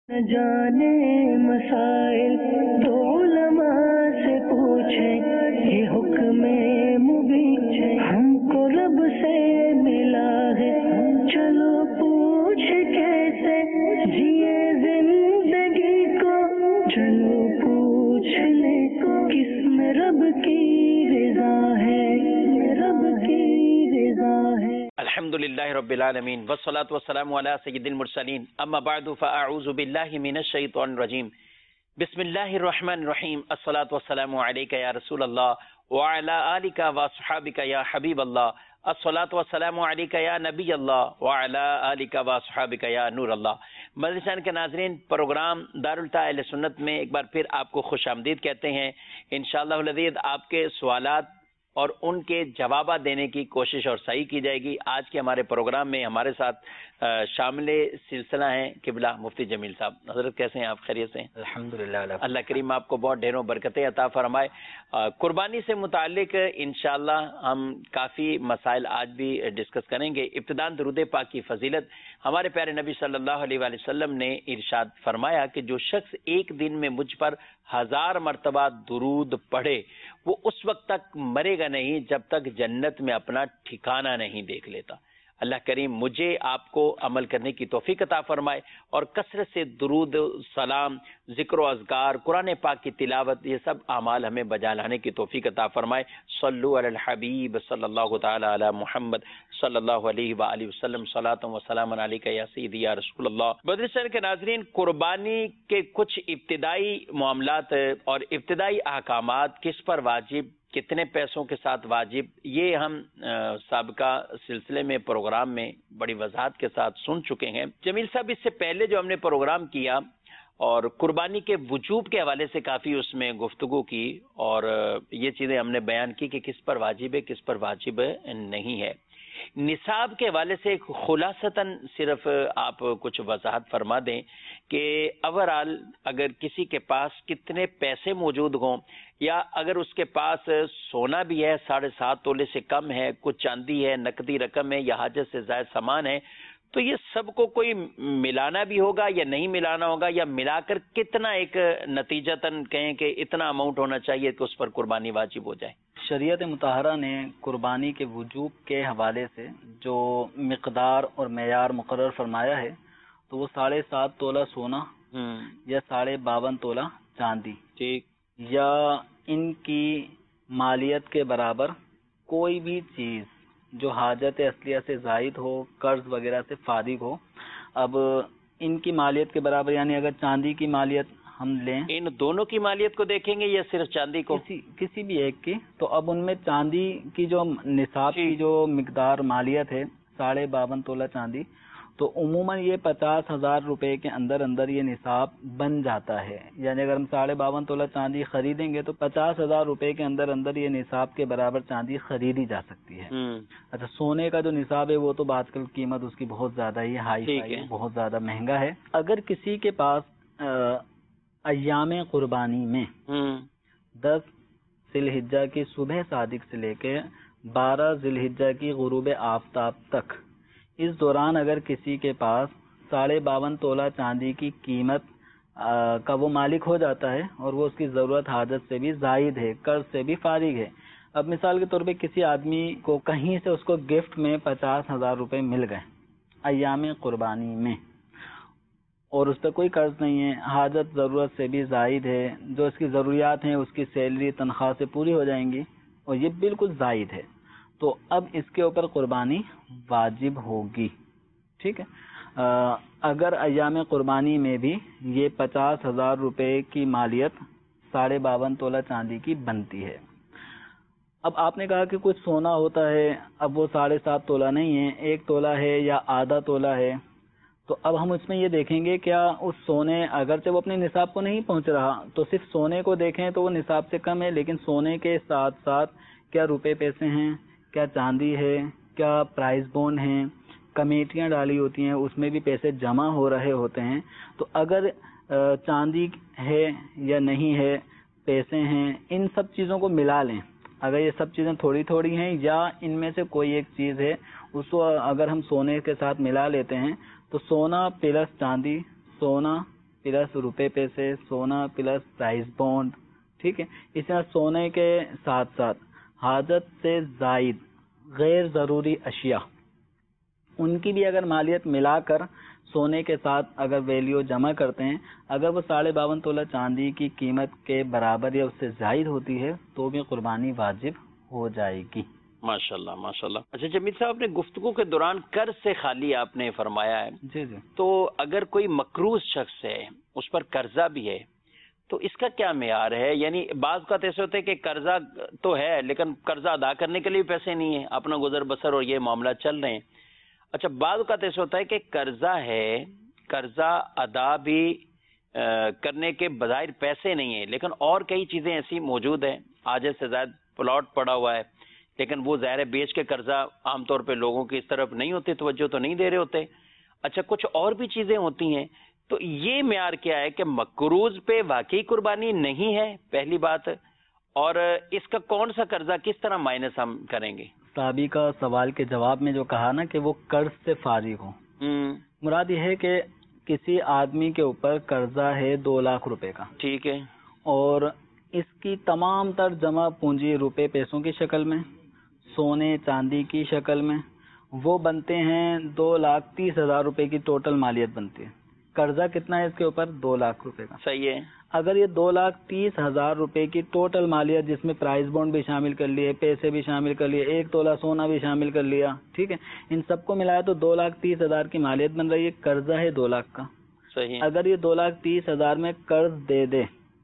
न जाने मसाइल तो उलमा से पूछे, ये हुक्म मुबीन हमको रब से मिला है। चलो पूछ कैसे जिए जिंदगी को, चलो पूछ ले किसमें रब की रज़ा है, रब की रज़ा है। अल्हम्दुलिल्लाहि रब्बिल आलमीन वस्सलातु वस्सलामु अला सय्यिदिल मुरसलीन अम्मा बअदु फअऊज़ु बिल्लाहि मिनश शैतानिर रजीम बिस्मिल्लाहिर रहमानिर रहीम अस्सलातु वस्सलामु अलैका या रसूलल्लाह व अला आलिका व अस्हाबिका या हबीबल्लाह अस्सलातु वस्सलामु अलैका या नबीयल्लाह व अला आलिका व अस्हाबिका या नूरल्लाह। मजलिसन के नाज़रीन, प्रोग्राम दारुल अहले सुन्नत में एक बार फिर आपको खुशामदीद कहते हैं। इंशाअल्लाह अज़ीज़ आपके सवालात और उनके जवाब देने की कोशिश और सही की जाएगी। आज के हमारे प्रोग्राम में हमारे साथ शामिल सिलसिला हैं किबला मुफ्ती जमील साहब। हज़रत कैसे हैं आप? खैरियत से हैं? अल्हम्दुलिल्लाह। अल्लाह करीम आपको बहुत ढेरों बरकतें अता फरमाए। कुर्बानी से मुतालिक इंशाअल्लाह हम काफ़ी मसाइल आज भी डिस्कस करेंगे। इब्तिदान दुरूद पाक की फजीलत, हमारे प्यारे नबी सल्लल्लाहु अलैहि वसल्लम ने इरशाद फरमाया कि जो शख्स एक दिन में मुझ पर 1000 मरतबा दुरूद पढ़े वो उस वक्त तक मरेगा नहीं जब तक जन्नत में अपना ठिकाना नहीं देख लेता। अल्लाह करीम मुझे आपको अमल करने की तौफीक अता फरमाए और कसरत से दुरूद सलाम, जिक्र अज़कार, कुरान पाक की तिलावत, ये सब अमाल हमें बजा लाने की तौफीक अता फरमाए। सल्लु अलल हबीब सल्लल्लाहु ताला अला मुहम्मद सल्लल्लाहु अलैहि व आलिहि वसल्लम सलातन व सलामन अलैका या सय्यदी या रसूलल्लाह। बदरिशन के नाज़रीन, कुर्बानी के कुछ इब्तिदाई मामलात और इब्तिदाई अहकामात, किस पर वाजिब, कितने पैसों के साथ वाजिब, ये हम साबिका सिलसिले में प्रोग्राम में बड़ी वजाहत के साथ सुन चुके हैं। जमील साहब, इससे पहले जो हमने प्रोग्राम किया और कुर्बानी के वजूब के हवाले से काफ़ी उसमें गुफ्तगू की और ये चीज़ें हमने बयान की कि किस पर वाजिब है, किस पर वाजिब नहीं है। निसाब के हवाले से खुलासतन सिर्फ आप कुछ वजाहत फरमा दें कि ओवरऑल अगर किसी के पास कितने पैसे मौजूद हों, या अगर उसके पास सोना भी है 7.5 तोले से कम है, कुछ चांदी है, नकदी रकम है या हाजत से ज़ायद सामान है, तो ये सबको कोई मिलाना भी होगा या नहीं मिलाना होगा, या मिलाकर कितना एक नतीजतन कहें कि इतना अमाउंट होना चाहिए कि उस पर कुर्बानी वाजिब हो जाए? शरीयत मुताहरा ने कुर्बानी के वजूब के हवाले से जो मिकदार और मेयार मुकर्रर फरमाया है तो वो 7.5 तोला सोना या 52.5 तोला चांदी, ठीक, या इनकी मालियत के बराबर कोई भी चीज़ जो हाजत असलिया से ज़ायद हो, कर्ज वगैरह से फारिग हो। अब इनकी मालियत के बराबर, यानी अगर चांदी की मालियत हम लें, इन दोनों की मालियत को देखेंगे या सिर्फ चांदी को? किसी भी एक की। तो अब उनमें चांदी की जो निसाब की जो मिकदार मालियत है 52.5 तोला चांदी, तो उमूमन ये 50,000 रुपए के अंदर अंदर ये निसाब बन जाता है। यानी अगर हम 52.5 तोला चांदी खरीदेंगे तो 50,000 रुपए के अंदर अंदर ये निसाब के बराबर चांदी खरीदी जा सकती है। अच्छा, सोने का जो निसाब है वो तो आजकल कीमत उसकी बहुत ज्यादा ही हाई है, बहुत ज्यादा महंगा है। अगर किसी के पास अय्याम कुर्बानी में 10 जिलहिज्जा की सुबह सादिक से लेके 12 जिलहिज्जा की गुरूब आफ्ताब तक, इस दौरान अगर किसी के पास 52.5 तोला चांदी की कीमत का वो मालिक हो जाता है और वो उसकी ज़रूरत हाजत से भी ज़ायद है, कर्ज से भी फारिग है। अब मिसाल के तौर पे किसी आदमी को कहीं से उसको गिफ्ट में 50,000 रुपये मिल गए अय्याम कुर्बानी में, और उस पर कोई कर्ज नहीं है, हाजत ज़रूरत से भी ज़ायद है, जो इसकी ज़रूरियात हैं उसकी सैलरी तनख्वाह से पूरी हो जाएंगी और ये बिल्कुल ज़ायद है, तो अब इसके ऊपर कुर्बानी वाजिब होगी। ठीक है। अगर अय्याम कुर्बानी में भी ये 50,000 रुपये की मालियत 52.5 तोला चांदी की बनती है। अब आपने कहा कि कुछ सोना होता है, अब वो 7.5 तोला नहीं है, 1 तोला है या आधा तोला है, तो अब हम इसमें ये देखेंगे क्या उस सोने, अगरचे वो अपने निसाब को नहीं पहुंच रहा, तो सिर्फ सोने को देखें तो वो निसाब से कम है, लेकिन सोने के साथ साथ क्या रुपए पैसे हैं, क्या चांदी है, क्या प्राइस बॉन्ड हैं, कमेटियां डाली होती हैं उसमें भी पैसे जमा हो रहे होते हैं। तो अगर चांदी है या नहीं है, पैसे हैं, इन सब चीज़ों को मिला लें। अगर ये सब चीज़ें थोड़ी थोड़ी हैं या इनमें से कोई एक चीज़ है, उसको अगर हम सोने के साथ मिला लेते हैं तो सोना प्लस चांदी, सोना پلس روپے پیسے، سونا پلس پرائز بانڈ، ٹھیک ہے. اس طرح سونے کے ساتھ ساتھ حاجت سے زائد غیر ضروری اشیاء، ان کی بھی اگر مالیت ملا کر سونے کے ساتھ اگر ویلیو جمع کرتے ہیں، اگر وہ 52.5 تولہ چاندی کی قیمت کے برابر یا اس سے زائد ہوتی ہے تو بھی قربانی واجب ہو جائے گی. ماشاءاللہ ماشاءاللہ. اچھا جمیل صاحب نے گفتگو کے دوران قرض سے خالی آپ نے فرمایا ہے. جی جی. تو اگر کوئی مقروض شخص ہے، اس پر قرضہ بھی ہے، تو اس کا کیا معیار ہے؟ یعنی بعض کا ایسے ہوتے ہیں کہ قرضہ تو ہے لیکن قرضہ ادا کرنے کے لیے پیسے نہیں ہیں، اپنا گزر بسر اور یہ معاملہ چل رہے ہیں. اچھا بعض کا ایسے ہوتا ہے کہ قرضہ ہے، قرضہ ادا بھی کرنے کے بظاہر پیسے نہیں ہیں، لیکن اور کئی چیزیں ایسی موجود ہیں، آجے سے زائد پلاٹ پڑا ہوا ہے، لیکن وہ ظاہر بیچ کے قرضہ عام طور پہ لوگوں کی اس طرف نہیں ہوتے، توجہ تو نہیں دے رہے ہوتے. اچھا کچھ اور بھی چیزیں ہوتی ہیں، تو یہ معیار کیا ہے کہ مقروض پہ واقعی قربانی نہیں ہے؟ پہلی بات. اور اس کا کون سا قرضہ کس طرح مائنس ہم کریں گے؟ صحابی کا سوال کے جواب میں جو کہا نا کہ وہ قرض سے فارغ ہو، مراد یہ ہے کہ کسی آدمی کے اوپر قرضہ ہے 2 لاکھ روپے کا، ٹھیک ہے، اور اس کی تمام تر جمع پونجی روپے پیسوں کی شکل میں، سونے چاندی کی شکل میں، وہ بنتے ہیں 2,30,000 روپے کی ٹوٹل مالیت بنتی ہے. قرضہ کتنا ہے اس کے اوپر؟ 2 لاکھ روپے کا. صحیح ہے. اگر یہ 2,30,000 روپے کی ٹوٹل مالیت جس میں پرائز بانڈ بھی شامل کر لیے، پیسے بھی شامل کر لیے، 1 تولہ سونا بھی شامل کر لیا، ٹھیک ہے، ان سب کو ملایا تو 2,30,000 کی مالیت بن رہی ہے. قرضہ ہے 2 لاکھ کا. صحیح. اگر یہ 2,30,000 میں قرض دے دے،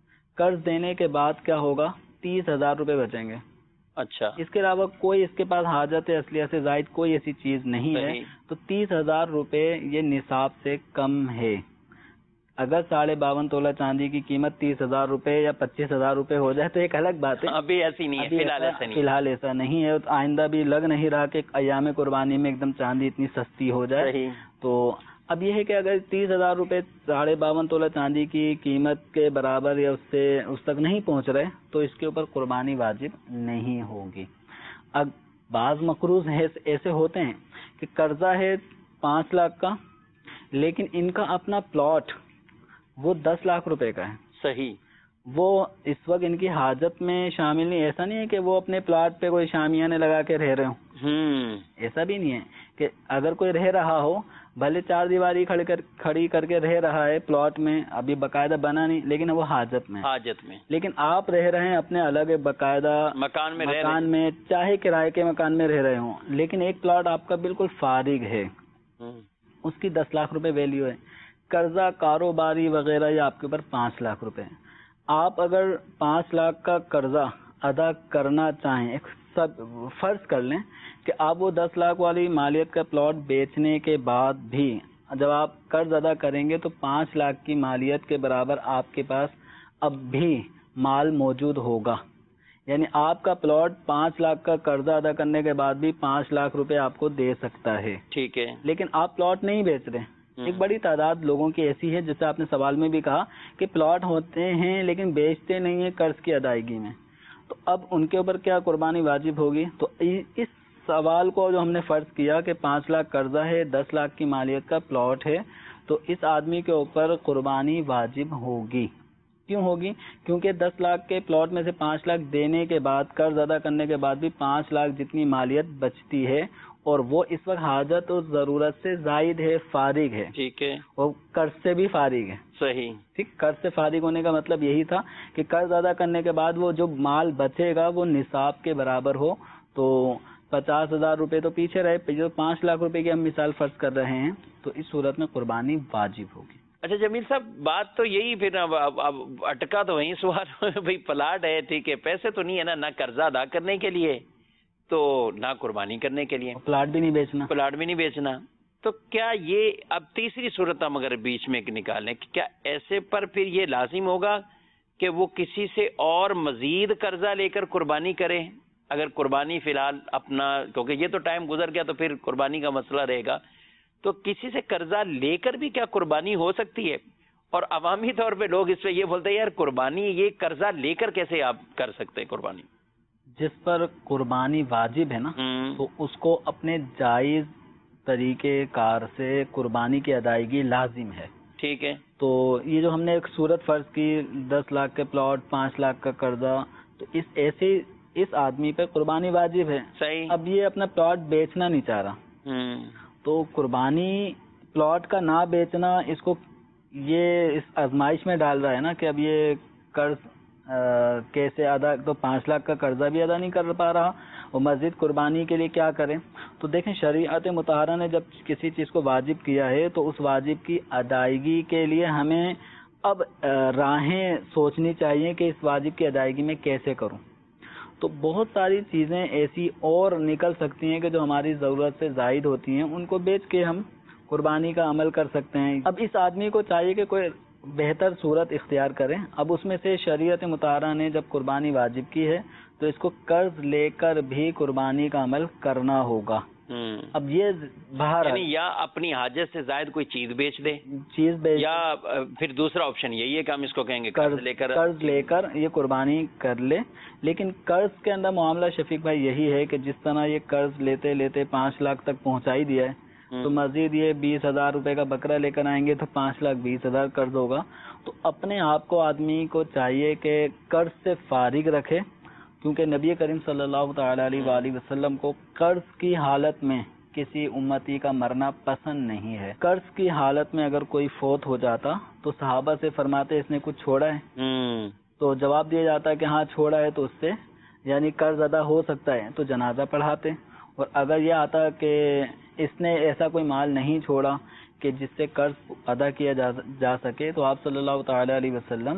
قرض دینے کے بعد کیا ہوگا؟ 30,000 روپے بچیں گے. اچھا. اس کے علاوہ کوئی اس کے پاس حاجت اصلیہ سے زائد کوئی ایسی چیز نہیں ہے، تو 30,000 روپے یہ نصاب سے کم ہے. اگر 52.5 تولہ چاندی کی قیمت 30,000 روپے یا 25,000 روپے ہو جائے تو ایک الگ بات ہے. ابھی ایسی نہیں ہے، فی الحال ایسا نہیں ہے. آئندہ بھی لگ نہیں رہا کہ ایام قربانی میں ایک دم چاندی اتنی سستی ہو جائے. تو اب یہ ہے کہ اگر 30,000 روپے 52.5 تولہ چاندی کی قیمت کے برابر یا اس تک نہیں پہنچ رہے تو اس کے اوپر قربانی واجب نہیں ہوگی. اب بعض مقروض ایسے ہوتے ہیں کہ قرضہ ہے 5 لاکھ کا، لیکن ان کا اپنا پلاٹ وہ 10 لاکھ روپے کا ہے. صحیح. وہ اس وقت ان کی حاجت میں شامل نہیں. ایسا نہیں ہے کہ وہ اپنے پلاٹ پہ کوئی شامیانے لگا کے رہ رہے ہوں، ایسا بھی نہیں ہے. کہ اگر کوئی رہ رہا ہو، بھلے 4 دیواری کھڑی کر کے رہ رہا ہے پلاٹ میں، ابھی باقاعدہ بنا نہیں، لیکن وہ حاجت میں، لیکن آپ رہ رہے ہیں اپنے الگ باقاعدہ مکان میں، چاہے کرائے کے مکان میں رہ رہے ہوں، لیکن ایک پلاٹ آپ کا بالکل فارغ ہے، اس کی 10 لاکھ روپے ویلیو ہے. قرضہ کاروباری وغیرہ یا آپ کے اوپر 5 لاکھ روپے. آپ اگر 5 لاکھ کا قرضہ ادا کرنا چاہیں، فرض کر لیں کہ آپ وہ 10 لاکھ والی مالیت کا پلاٹ بیچنے کے بعد بھی جب آپ قرض ادا کریں گے تو 5 لاکھ کی مالیت کے برابر آپ کے پاس اب بھی مال موجود ہوگا. یعنی آپ کا پلاٹ 5 لاکھ کا قرضہ ادا کرنے کے بعد بھی 5 لاکھ روپے آپ کو دے سکتا ہے. ٹھیک ہے. لیکن آپ پلاٹ نہیں بیچ رہے. ایک بڑی تعداد لوگوں کی ایسی ہے، جیسے آپ نے سوال میں بھی کہا کہ پلاٹ ہوتے ہیں لیکن بیچتے نہیں ہیں قرض کی ادائیگی میں. تو اب ان کے اوپر کیا قربانی واجب ہوگی؟ تو اس سوال کو جو ہم نے فرض کیا کہ 5 لاکھ قرضہ ہے، 10 لاکھ کی مالیت کا پلاٹ ہے، تو اس آدمی کے اوپر قربانی واجب ہوگی. کیوں ہوگی؟ کیونکہ 10 لاکھ کے پلاٹ میں سے 5 لاکھ دینے کے بعد، قرض ادا کرنے کے بعد بھی 5 لاکھ جتنی مالیت بچتی ہے، اور وہ اس وقت حاجت اور ضرورت سے زائد ہے، فارغ ہے. ٹھیک ہے. اور قرض سے بھی فارغ ہے. صحیح. ٹھیک. قرض سے فارغ ہونے کا مطلب یہی تھا کہ قرض ادا کرنے کے بعد وہ جو مال بچے گا وہ نصاب کے برابر ہو. تو 50,000 روپے تو پیچھے رہے، جو 5 لاکھ روپے کی ہم مثال فرض کر رہے ہیں، تو اس صورت میں قربانی واجب ہوگی. اچھا جمیل صاحب، بات تو یہی پھر اب اٹکا تو وہیں سوال بھائی پلاٹ ہے، ٹھیک ہے، پیسے تو نہیں ہے نا قرضہ ادا کرنے کے لیے، تو نہ قربانی کرنے کے لیے، پلاٹ بھی نہیں بیچنا. تو کیا یہ اب تیسری صورت ہم اگر بیچ میں نکالیں، کیا ایسے پر پھر یہ لازم ہوگا کہ وہ کسی سے اور مزید قرضہ لے کر قربانی کرے؟ اگر قربانی فی الحال اپنا، کیونکہ یہ تو ٹائم گزر گیا تو پھر قربانی کا مسئلہ رہے گا، تو کسی سے قرضہ لے کر بھی کیا قربانی ہو سکتی ہے؟ اور عوامی طور پہ لوگ اس پہ یہ بولتے ہیں یار قربانی یہ قرضہ لے کر کیسے آپ کر سکتے ہیں قربانی؟ جس پر قربانی واجب ہے نا، تو اس کو اپنے جائز طریقے کار سے قربانی کی ادائیگی لازم ہے. ٹھیک ہے. تو یہ جو ہم نے ایک صورت فرض کی 10 لاکھ کے پلاٹ 5 لاکھ کا قرضہ، تو اس آدمی پہ قربانی واجب ہے. صحیح. اب یہ اپنا پلاٹ بیچنا نہیں چاہ رہا، تو قربانی پلاٹ کا نہ بیچنا اس کو یہ اس آزمائش میں ڈال رہا ہے نا کہ اب یہ قرض کیسے ادا، تو 5 لاکھ کا قرضہ بھی ادا نہیں کر پا رہا اور مزید قربانی کے لیے کیا کریں. تو دیکھیں شریعت مطہرہ نے جب کسی چیز کو واجب کیا ہے تو اس واجب کی ادائیگی کے لیے ہمیں اب راہیں سوچنی چاہیے کہ اس واجب کی ادائیگی میں کیسے کروں. تو بہت ساری چیزیں ایسی اور نکل سکتی ہیں کہ جو ہماری ضرورت سے زائد ہوتی ہیں، ان کو بیچ کے ہم قربانی کا عمل کر سکتے ہیں. اب اس آدمی کو چاہیے کہ کوئی بہتر صورت اختیار کریں. اب اس میں سے شریعت مطہرہ نے جب قربانی واجب کی ہے تو اس کو قرض لے کر بھی قربانی کا عمل کرنا ہوگا. اب یہ باہر یعنی یا اپنی حاجت سے زائد کوئی چیز بیچ دے، یا پھر دوسرا آپشن یہی ہے کہ ہم اس کو کہیں گے قرض لے کر یہ قربانی کر لے. لیکن قرض کے اندر معاملہ شفیق بھائی یہی ہے کہ جس طرح یہ قرض لیتے لیتے 5 لاکھ تک پہنچا ہی دیا ہے، تو مزید یہ 20,000 روپے کا بکرا لے کر آئیں گے تو 5,20,000 قرض ہوگا. تو اپنے آپ کو آدمی کو چاہیے کہ قرض سے فارغ رکھے، کیونکہ نبی کریم صلی اللہ تعالی علیہ وآلہ وسلم کو قرض کی حالت میں کسی امتی کا مرنا پسند نہیں ہے. قرض کی حالت میں اگر کوئی فوت ہو جاتا تو صحابہ سے فرماتے اس نے کچھ چھوڑا ہے؟ تو جواب دیا جاتا کہ ہاں چھوڑا ہے، تو اس سے یعنی قرض ادا ہو سکتا ہے، تو جنازہ پڑھاتے. اور اگر یہ آتا کہ اس نے ایسا کوئی مال نہیں چھوڑا کہ جس سے قرض ادا کیا جا سکے، تو آپ صلی اللہ تعالی علیہ وسلم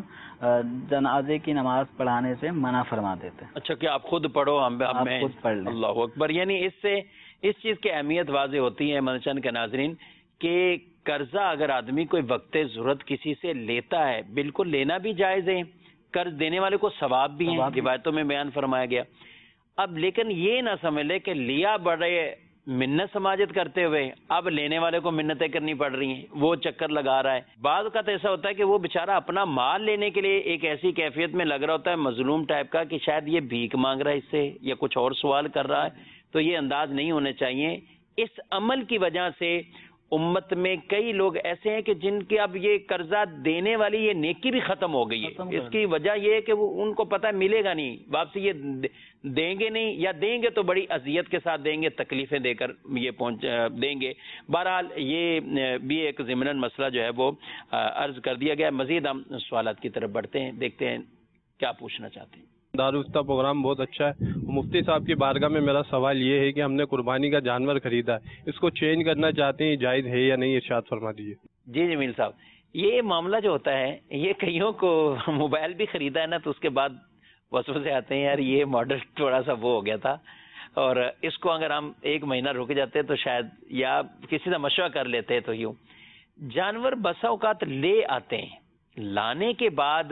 جنازے کی نماز پڑھانے سے منع فرما دیتے. اچھا کہ آپ خود پڑھو، آپ خود پڑھ لیں. اللہ اکبر. یعنی اس سے اس چیز کی اہمیت واضح ہوتی ہے مدنی کے ناظرین کہ قرضہ اگر آدمی کوئی وقت ضرورت کسی سے لیتا ہے، بالکل لینا بھی جائز ہے، قرض دینے والے کو ثواب بھی ہیں، روایتوں میں بیان فرمایا گیا. اب لیکن یہ نہ سمجھ لے کہ لیا بڑے منت سماجت کرتے ہوئے اب لینے والے کو منتیں کرنی پڑ رہی ہیں، وہ چکر لگا رہا ہے. بعض اوقات ایسا ہوتا ہے کہ وہ بیچارہ اپنا مال لینے کے لیے ایک ایسی کیفیت میں لگ رہا ہوتا ہے مظلوم ٹائپ کا کہ شاید یہ بھیک مانگ رہا ہے اس سے یا کچھ اور سوال کر رہا ہے. تو یہ انداز نہیں ہونے چاہیے. اس عمل کی وجہ سے امت میں کئی لوگ ایسے ہیں کہ جن کے اب یہ قرضہ دینے والی یہ نیکی بھی ختم ہو گئی ہے. اس کی وجہ یہ ہے کہ وہ ان کو پتہ ملے گا نہیں واپسی، یہ دیں گے نہیں، یا دیں گے تو بڑی اذیت کے ساتھ دیں گے، تکلیفیں دے کر یہ دیں گے. بہرحال یہ بھی ایک ضمناً مسئلہ جو ہے وہ عرض کر دیا گیا. مزید ہم سوالات کی طرف بڑھتے ہیں، دیکھتے ہیں کیا پوچھنا چاہتے ہیں. دارالفتہ پروگرام بہت اچھا ہے. مفتی صاحب کی بارگاہ میں میرا سوال یہ ہے کہ ہم نے قربانی کا جانور خریدا ہے، اس کو چینج کرنا چاہتے ہیں، جائز ہے یا نہیں؟ ارشاد فرما دیجیے. جی جمیل صاحب، یہ معاملہ جو ہوتا ہے یہ کئیوں کو موبائل بھی خریدا ہے نا تو اس کے بعد وسوسے آتے ہیں یار یہ ماڈل تھوڑا سا وہ ہو گیا تھا، اور اس کو اگر ہم 1 مہینہ رک جاتے تو شاید، یا کسی سے مشورہ کر لیتے تو یوں. جانور بسا اوقات لے آتے ہیں، لانے کے بعد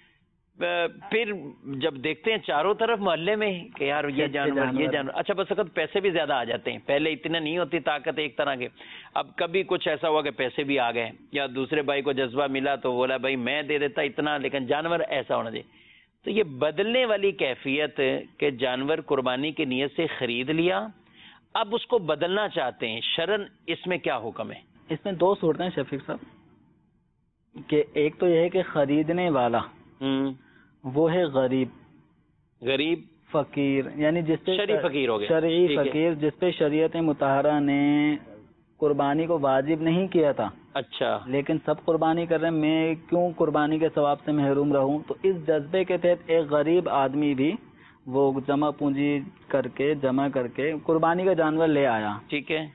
پھر جب دیکھتے ہیں چاروں طرف محلے میں کہ یار یہ جانور اچھا بس وقت پیسے بھی زیادہ آ جاتے ہیں. پہلے اتنا نہیں ہوتی طاقت ایک طرح کے، اب کبھی کچھ ایسا ہوا کہ پیسے بھی آ گئے یا دوسرے بھائی کو جذبہ ملا تو بولا بھائی میں دے دیتا اتنا، لیکن جانور ایسا ہونا چاہیے. تو یہ بدلنے والی کیفیت کہ جانور قربانی کی نیت سے خرید لیا، اب اس کو بدلنا چاہتے ہیں، شرعاً اس میں کیا حکم ہے؟ اس میں 2 صورتیں شفیق صاحب، کہ ایک تو یہ ہے کہ خریدنے والا وہ ہے غریب فقیر، یعنی جس پہ شرعی فقیر ہو گیا، شرعی فقیر جس پہ شریعت مطہرہ نے قربانی کو واجب نہیں کیا تھا. اچھا لیکن سب قربانی کر رہے ہیں، میں کیوں قربانی کے ثواب سے محروم رہوں؟ تو اس جذبے کے تحت ایک غریب آدمی بھی وہ جمع پونجی جمع کر کے قربانی کا جانور لے آیا. ٹھیک ہے.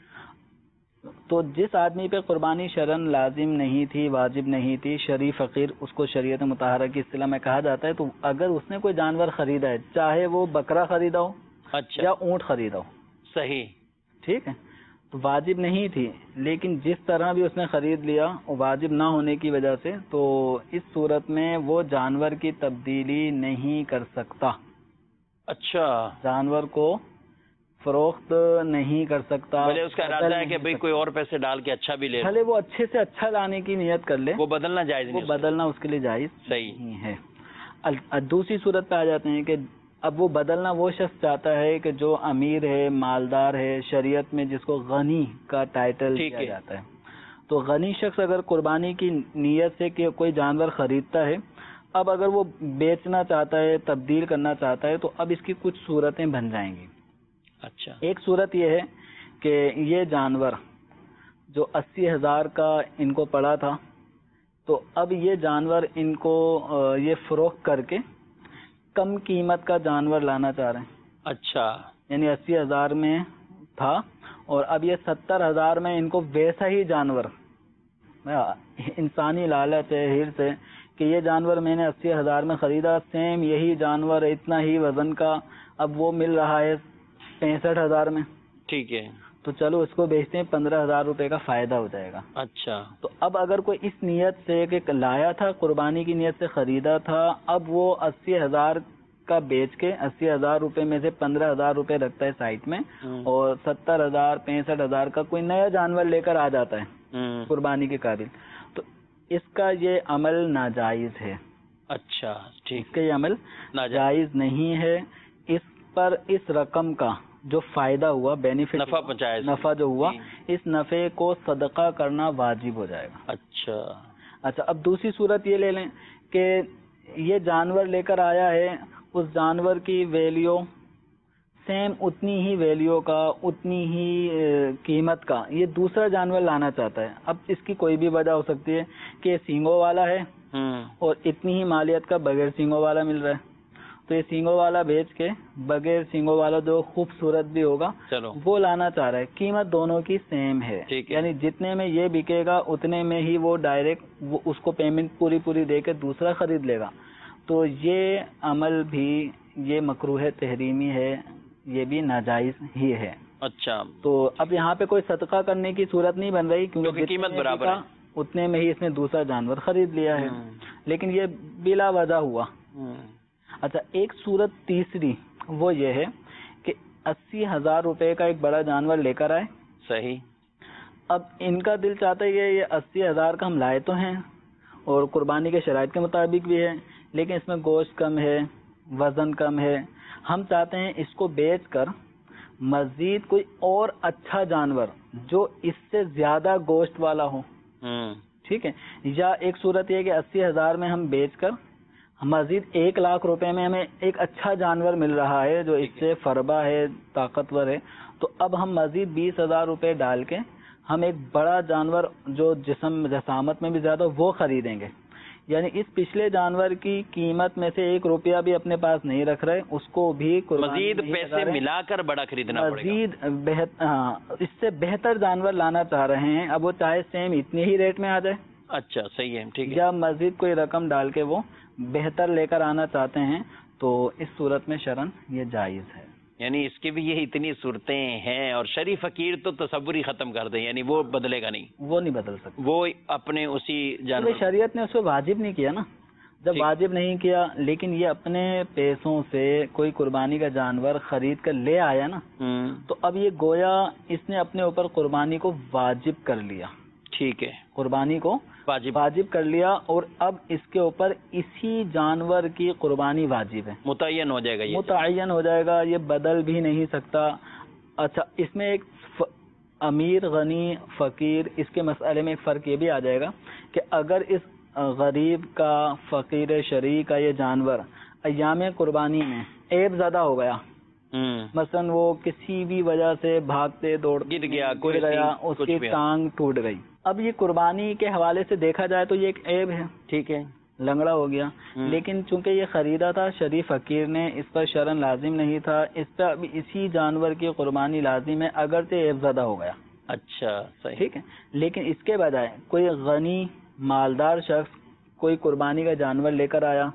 تو جس آدمی پہ قربانی شرعاً لازم نہیں تھی، واجب نہیں تھی، شرعی فقیر اس کو شریعت مطہرہ کی اصطلاح میں کہا جاتا ہے. تو اگر اس نے کوئی جانور خریدا ہے، چاہے وہ بکرا خریدا ہو اچھا یا اونٹ خریدا ہو، صحیح، ٹھیک ہے، تو واجب نہیں تھی، لیکن جس طرح بھی اس نے خرید لیا واجب نہ ہونے کی وجہ سے، تو اس صورت میں وہ جانور کی تبدیلی نہیں کر سکتا. اچھا، جانور کو فروخت نہیں کر سکتا. بھلے اس کا ارادہ ہے کہ بھئی کوئی اور پیسے ڈال کے اچھا بھی لے، بھلے وہ اچھے سے اچھا لانے کی نیت کر لے، وہ بدلنا جائز نہیں، وہ بدلنا اس کے لیے جائز صحیح نہیں ہے. دوسری صورت پہ آ جاتے ہیں کہ اب وہ بدلنا وہ شخص چاہتا ہے کہ جو امیر ہے، مالدار ہے، شریعت میں جس کو غنی کا ٹائٹل دیا جاتا ہے. تو غنی شخص اگر قربانی کی نیت سے کہ کوئی جانور خریدتا ہے، اب اگر وہ بیچنا چاہتا ہے، تبدیل کرنا چاہتا ہے، تو اب اس کی کچھ صورتیں بن جائیں گی. اچھا. ایک صورت یہ ہے کہ یہ جانور جو 80,000 کا ان کو پڑا تھا، تو اب یہ جانور ان کو یہ فروخت کر کے کم قیمت کا جانور لانا چاہ رہے ہیں. اچھا. یعنی 80,000 میں تھا اور اب یہ 70,000 میں ان کو ویسا ہی جانور، انسانی لالچ ہے، حرص ہے کہ یہ جانور میں نے 80,000 میں خریدا، سیم یہی جانور اتنا ہی وزن کا اب وہ مل رہا ہے 65,000 میں. ٹھیک ہے. تو چلو اس کو بیچتے ہیں، 15,000 روپے کا فائدہ ہو جائے گا. اچھا. تو اب اگر کوئی اس نیت سے کہ لایا تھا، قربانی کی نیت سے خریدا تھا، اب وہ 80,000 کا بیچ کے 80,000 روپے میں سے 15,000 روپے رکھتا ہے سائٹ میں، اور 70,000 65,000 کا کوئی نیا جانور لے کر آ جاتا ہے قربانی کے قابل، تو اس کا یہ عمل ناجائز ہے. اچھا. ٹھیک. اس کا یہ عمل ناجائز نہیں ہے. اس پر اس رقم کا جو فائدہ ہوا، بینیفٹ، نفع پہنچایا، نفع جو ہوا، اس نفع کو صدقہ کرنا واجب ہو جائے گا. اچھا. اچھا، اب دوسری صورت یہ لے لیں کہ یہ جانور لے کر آیا ہے، اس جانور کی ویلیو سیم اتنی ہی ویلیو کا، اتنی ہی قیمت کا یہ دوسرا جانور لانا چاہتا ہے. اب اس کی کوئی بھی وجہ ہو سکتی ہے کہ سینگوں والا ہے اور اتنی ہی مالیت کا بغیر سینگوں والا مل رہا ہے، تو یہ سینگوں والا بیچ کے بغیر سینگوں والا جو خوبصورت بھی ہوگا وہ لانا چاہ رہا ہے. قیمت دونوں کی سیم ہے، یعنی جتنے میں یہ بکے گا اتنے میں ہی وہ ڈائریکٹ اس کو پیمنٹ پوری دے کے دوسرا خرید لے گا. تو یہ عمل بھی یہ مکروہ تحریمی ہے، یہ بھی ناجائز ہی ہے. اچھا. تو اب یہاں پہ کوئی صدقہ کرنے کی صورت نہیں بن رہی کیونکہ قیمت برابر ہے، اتنے میں ہی اس نے دوسرا جانور خرید لیا ہے، لیکن یہ بلا وجہ ہوا. اچھا، ایک صورت تیسری وہ یہ ہے کہ 80,000 روپے کا ایک بڑا جانور لے کر آئے. صحیح. اب ان کا دل چاہتا ہے یہ 80,000 کا ہم لائے تو ہیں اور قربانی کے شرائط کے مطابق بھی ہے، لیکن اس میں گوشت کم ہے، وزن کم ہے. ہم چاہتے ہیں اس کو بیچ کر مزید کوئی اور اچھا جانور جو اس سے زیادہ گوشت والا ہو. ٹھیک ہے. یا ایک صورت یہ کہ 80,000 میں ہم بیچ کر مزید 1,00,000 روپے میں ہمیں ایک اچھا جانور مل رہا ہے جو اس سے فربا ہے، طاقتور ہے، تو اب ہم مزید 20,000 روپے ڈال کے ہم ایک بڑا جانور جو جسامت میں بھی زیادہ وہ خریدیں گے. یعنی اس پچھلے جانور کی قیمت میں سے 1 روپیہ بھی اپنے پاس نہیں رکھ رہے، اس کو بھی مزید پیسے ملا کر بڑا خریدنا پڑے گا، مزید اس سے بہتر جانور لانا چاہ رہے ہیں. اب وہ چاہے سیم اتنے ہی ریٹ میں آ جائے. اچھا، صحیح ہے. ٹھیک ہے. یا مزید کوئی رقم ڈال کے وہ بہتر لے کر آنا چاہتے ہیں، تو اس صورت میں شرعاً یہ جائز ہے. یعنی اس کی بھی یہ اتنی صورتیں ہیں، اور شریف فقیر تو تصور ہی ختم کر دیں، یعنی وہ بدلے گا نہیں، وہ نہیں بدل سکتا، وہ اپنے اسی جانور. شریعت نے اس کو واجب نہیں کیا نا. جب واجب نہیں کیا لیکن یہ اپنے پیسوں سے کوئی قربانی کا جانور خرید کر لے آیا نا، تو اب یہ گویا اس نے اپنے اوپر قربانی کو واجب کر لیا. ٹھیک ہے. قربانی کو واجب کر لیا، اور اب اس کے اوپر اسی جانور کی قربانی واجب ہے، متعین ہو جائے گا، متعین ہو جائے گا، یہ بدل بھی نہیں سکتا. اچھا، اس میں ایک امیر، غنی، فقیر، اس کے مسئلے میں ایک فرق یہ بھی آ جائے گا کہ اگر اس غریب کا، فقیر شرعی کا یہ جانور ایام قربانی میں عیب زدہ ہو گیا، مثلا وہ کسی بھی وجہ سے بھاگتے دوڑتے گر گیا، اس کی ٹانگ ٹوٹ گئی، اب یہ قربانی کے حوالے سے دیکھا جائے تو یہ ایک عیب ہے. ٹھیک ہے، لنگڑا ہو گیا، لیکن چونکہ یہ خریدا تھا شریف فقیر نے، اس پر شرعاً لازم نہیں تھا، اس پر اب اسی جانور کی قربانی لازم ہے اگرچہ عیب زدہ ہو گیا. اچھا، صحیح. ٹھیک ہے. لیکن اس کے بجائے کوئی غنی مالدار شخص کوئی قربانی کا جانور لے کر آیا،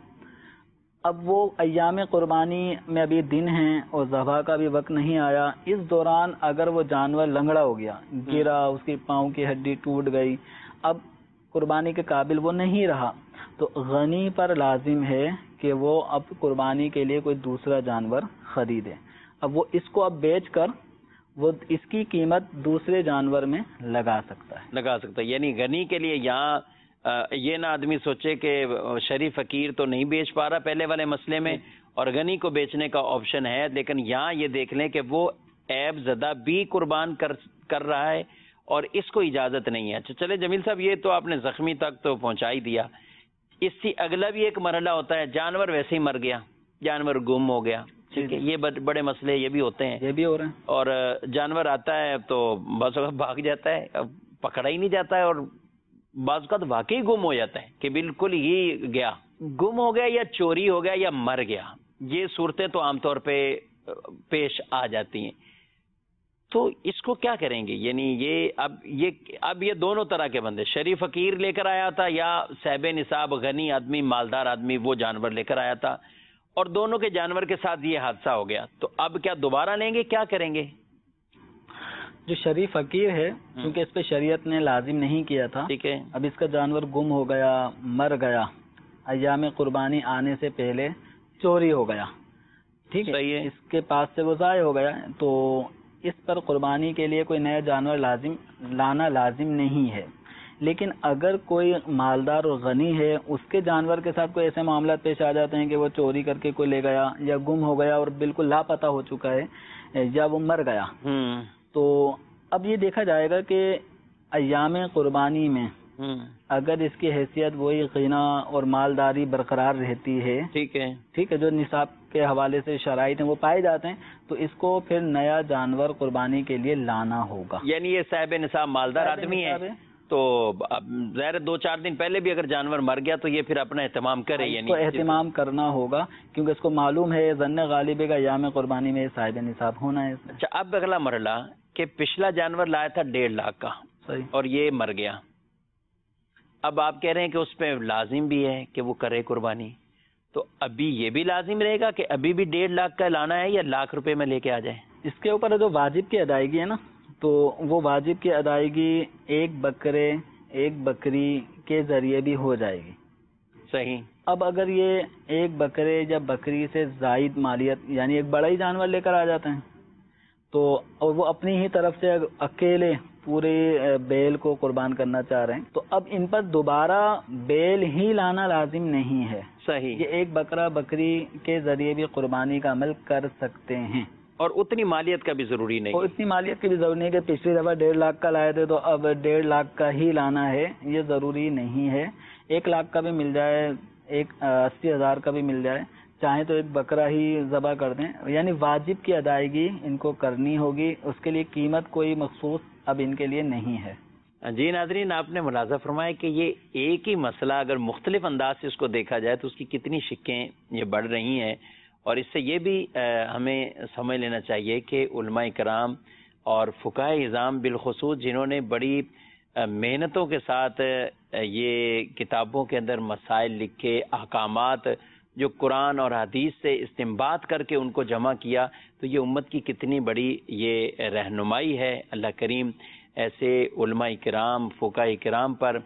اب وہ ایام قربانی میں ابھی دن ہیں اور ذبح کا بھی وقت نہیں آیا، اس دوران اگر وہ جانور لنگڑا ہو گیا، گرا، اس کی پاؤں کی ہڈی ٹوٹ گئی، اب قربانی کے قابل وہ نہیں رہا، تو غنی پر لازم ہے کہ وہ اب قربانی کے لیے کوئی دوسرا جانور خریدے. اب وہ اس کو اب بیچ کر وہ اس کی قیمت دوسرے جانور میں لگا سکتا ہے. یعنی غنی کے لیے یہاں یہ نہ آدمی سوچے کہ شریف فقیر تو نہیں بیچ پا رہا پہلے والے مسئلے میں، اور غنی کو بیچنے کا آپشن ہے، لیکن یہاں یہ دیکھ لیں کہ وہ عیب زدہ بھی قربان کر رہا ہے اور اس کو اجازت نہیں ہے. اچھا چلے جمیل صاحب، یہ تو آپ نے زخمی تک تو پہنچا ہی دیا. اس سے اگلا بھی ایک مرحلہ ہوتا ہے، جانور ویسے ہی مر گیا، جانور گم ہو گیا. ٹھیک ہے، یہ بڑے مسئلے یہ بھی ہوتے ہیں، یہ بھی ہو رہے ہیں. اور جانور آتا ہے تو بعض اوقات بھاگ جاتا ہے، پکڑا ہی نہیں جاتا ہے، اور بعض اوقات واقعی گم ہو جاتا ہے کہ بالکل ہی گیا، گم ہو گیا یا چوری ہو گیا یا مر گیا. یہ صورتیں تو عام طور پہ پیش آ جاتی ہیں. تو اس کو کیا کریں گے؟ یعنی اب یہ دونوں طرح کے بندے، شریف فقیر لے کر آیا تھا یا صاحب نصاب غنی آدمی مالدار آدمی وہ جانور لے کر آیا تھا، اور دونوں کے جانور کے ساتھ یہ حادثہ ہو گیا، تو اب کیا دوبارہ لیں گے؟ کیا کریں گے؟ جو شریف فقیر ہے کیونکہ اس پہ شریعت نے لازم نہیں کیا تھا، ٹھیک ہے، اب اس کا جانور گم ہو گیا، مر گیا، ایام قربانی آنے سے پہلے چوری ہو گیا، ٹھیک ہے، اس کے پاس سے وہ ضائع ہو گیا، تو اس پر قربانی کے لیے کوئی نیا جانور لانا لازم نہیں ہے. لیکن اگر کوئی مالدار اور غنی ہے، اس کے جانور کے ساتھ کوئی ایسے معاملات پیش آ جاتے ہیں کہ وہ چوری کر کے کوئی لے گیا یا گم ہو گیا اور بالکل لاپتہ ہو چکا ہے یا وہ مر گیا، تو اب یہ دیکھا جائے گا کہ ایام قربانی میں اگر اس کی حیثیت وہی غنا اور مالداری برقرار رہتی ہے، ٹھیک ہے، جو نصاب کے حوالے سے شرائط ہیں وہ پائے جاتے ہیں، تو اس کو پھر نیا جانور قربانی کے لیے لانا ہوگا. یعنی یہ صاحب نصاب مالدار آدمی ہے تو ظاہر 2-4 دن پہلے بھی اگر جانور مر گیا تو یہ پھر اپنا اہتمام کرے، یعنی اس کو اہتمام کرنا ہوگا کیونکہ اس کو معلوم ہے ظن غالب ہے کہ ایام قربانی میں صاحب نصاب ہونا ہے. اچھا، اب اگلا مرحلہ کہ پچھلا جانور لایا تھا 1.5 لاکھ کا اور یہ مر گیا، اب آپ کہہ رہے ہیں کہ اس پہ لازم بھی ہے کہ وہ کرے قربانی، تو ابھی یہ بھی لازم رہے گا کہ ابھی بھی 1.5 لاکھ کا لانا ہے یا 1 لاکھ روپے میں لے کے آ جائے؟ اس کے اوپر جو واجب کی ادائیگی ہے نا، تو وہ واجب کی ادائیگی ایک بکری کے ذریعے بھی ہو جائے گی. صحیح. اب اگر یہ ایک بکرے یا بکری سے زائد مالیت یعنی ایک بڑا ہی جانور لے کر آ جاتے ہیں تو اور وہ اپنی ہی طرف سے اکیلے پورے بیل کو قربان کرنا چاہ رہے ہیں تو اب ان پر دوبارہ بیل ہی لانا لازم نہیں ہے. صحیح. یہ ایک بکرا بکری کے ذریعے بھی قربانی کا عمل کر سکتے ہیں اور اتنی مالیت کا بھی ضروری نہیں. اور اتنی مالیت کی بھی ضروری نہیں کہ پچھلی دفعہ 1.5 لاکھ کا لائے تھے تو اب 1.5 لاکھ کا ہی لانا ہے، یہ ضروری نہیں ہے. 1 لاکھ کا بھی مل جائے، 80,000 کا بھی مل جائے، چاہیں تو ایک بکرا ہی ذبح کر دیں. یعنی واجب کی ادائیگی ان کو کرنی ہوگی، اس کے لیے قیمت کوئی مخصوص اب ان کے لیے نہیں ہے. جی ناظرین، آپ نے ملاحظہ فرمایا کہ یہ ایک ہی مسئلہ اگر مختلف انداز سے اس کو دیکھا جائے تو اس کی کتنی شقیں یہ بڑھ رہی ہیں، اور اس سے یہ بھی ہمیں سمجھ لینا چاہیے کہ علماء کرام اور فقہاء اعظام بالخصوص جنہوں نے بڑی محنتوں کے ساتھ یہ کتابوں کے اندر مسائل لکھے، احکامات جو قرآن اور حدیث سے استنباط کر کے ان کو جمع کیا، تو یہ امت کی کتنی بڑی یہ رہنمائی ہے. اللہ کریم ایسے علماء کرام فقہاء کرام پر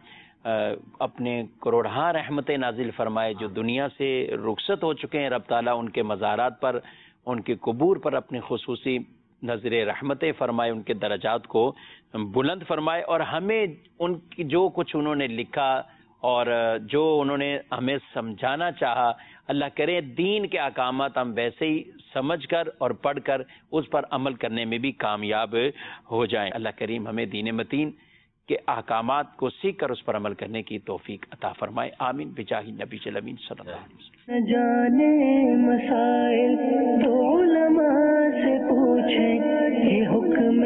اپنے کروڑہا رحمتیں نازل فرمائے جو دنیا سے رخصت ہو چکے ہیں. رب تعالیٰ ان کے مزارات پر، ان کے قبور پر اپنی خصوصی نظر رحمتیں فرمائے، ان کے درجات کو بلند فرمائے، اور ہمیں ان کی جو کچھ انہوں نے لکھا اور جو انہوں نے ہمیں سمجھانا چاہا، اللہ کرے دین کے احکامات ہم ویسے ہی سمجھ کر اور پڑھ کر اس پر عمل کرنے میں بھی کامیاب ہو جائیں. اللہ کریم ہمیں دین متین کے احکامات کو سیکھ کر اس پر عمل کرنے کی توفیق عطا فرمائے. آمین بجاہ نبی الامین صلی اللہ علیہ وسلم. جانے مسائل تو علماء سے پوچھیں، یہ حکم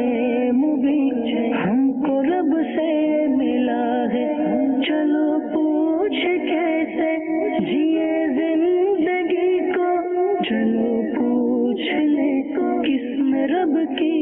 مبین ہم کو رب سے ملا ہے، چلو پوچھ کیسے جیے زندگی کو، چلو پوچھ لے کس میں رب کی